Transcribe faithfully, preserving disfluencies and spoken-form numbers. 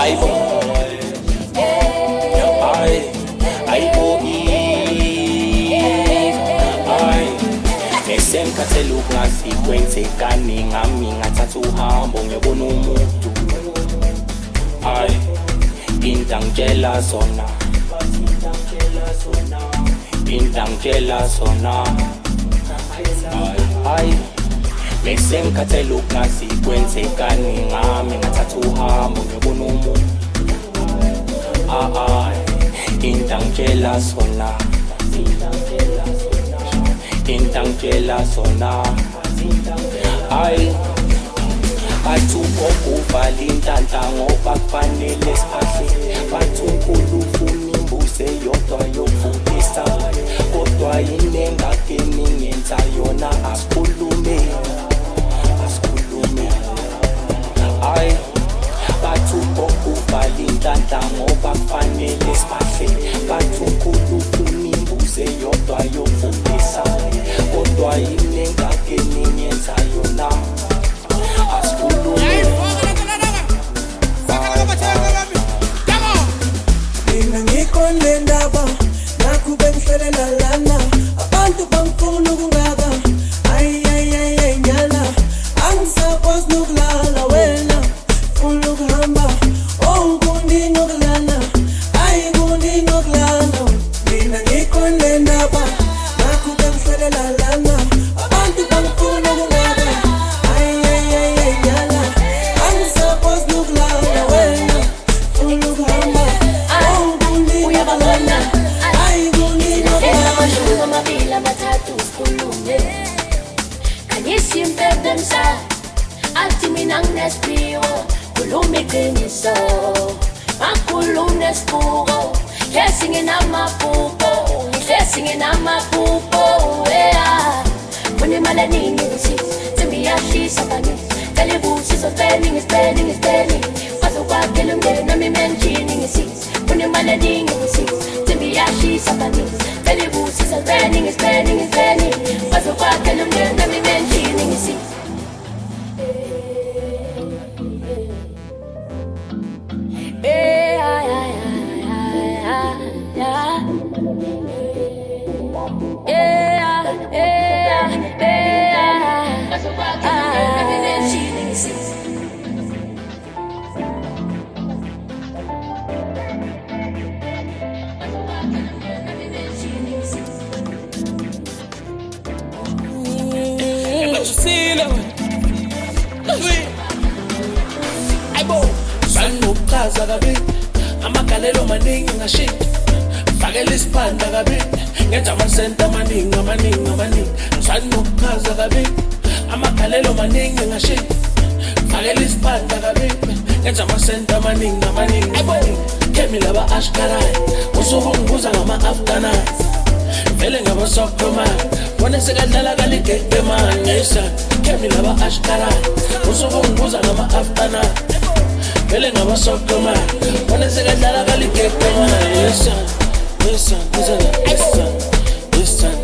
Ay boy, ay, ay boy, ay. Ngesemkhathela ukungasikwensekani ngami ngathatha uhambo ngiyobona umuntu. Ay, intangitshela sona, intangitshela sona. Ay, ay. Ngesemkhathela ukungasikwensekani ngami ngathatha uhambo ngiyobona umuntu. Ay, intangitshela sona, intangitshela sona. Ay, bathi ukuvala intanta ngoba kufanele sipahle. Bathi unkulu ufuna imbuzi eyodwa yokuvukisa, kodwa yini engakeni ngenza yona asikhulume, asikhulume. Ay, bathi ukuvala intanta ngoba kufanele sipahle. Bathi unkulu ufuna imbuzi eyodwa yokuvukisa, kodwa yini engakeni ngenza yona asikhulume. Mina ngikhona ndaba nakube ngihlelela lana abantu bangifuna ukungaka. Ay ay ay ay nyala angisaphosi nokulala wena funa ukuhamba ongikundi nokulala. Ay kundi nokulala. Mina ngikhona ndaba nakube ngihlelela lana abantu bangifuna ukungaka. Ay ay ay ay nyala angisaphosi nokulala wena funa ukuhamba. Ati minang nespio, kulume kiniso, makulune spuro, kessing in amapupo, kessing in amapupo, yeah. When malaning is to me, she's a bunny. Tell you who she's a spending, is spending, is spending. What's a walk in the name, mentioning is six. When malaning is six, to me, she's a bunny. Tell you who she's a spending, is spending, is spending. What's a walk in the name, mentioning is six. Sanukhaza kabi amagalelo maningi ngashit fakela isipanda kabi ngenza amasenta amaningi amaningi amaningi. Sanukhaza kabi amagalelo maningi ngashit fakela isipanda kabi ngenza amasenta amaningi amaningi amaningi. Kemi laba ashkarai usuku ngibuza ngama afternight vele ngaba sokoma wona sekadlala kaligede manje. Kemi laba ashkarai usuku ngibuza ngama afternight vele ngaba sokoma wona sekadlala kaligede manje. Listen, listen, listen, listen, listen.